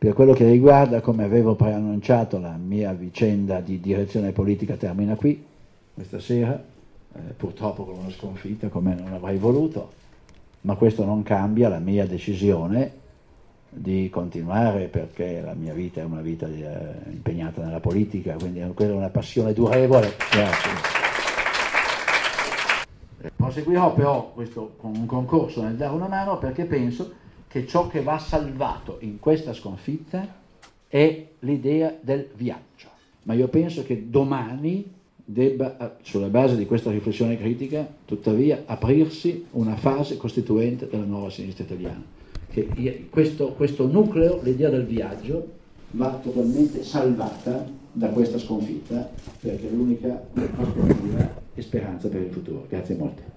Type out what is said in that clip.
Per quello che riguarda, come avevo preannunciato, la mia vicenda di direzione politica termina qui, questa sera, purtroppo con una sconfitta come non avrei voluto, ma questo non cambia la mia decisione di continuare, perché la mia vita è una vita impegnata nella politica, quindi quella è una passione durevole. Grazie. Proseguirò però questo con un concorso nel dare una mano, perché penso che ciò che va salvato in questa sconfitta è l'idea del viaggio. Ma io penso che domani debba, sulla base di questa riflessione critica, tuttavia aprirsi una fase costituente della nuova sinistra italiana. Che questo nucleo, l'idea del viaggio, va totalmente salvata da questa sconfitta, perché è l'unica prospettiva e speranza per il futuro. Grazie molte.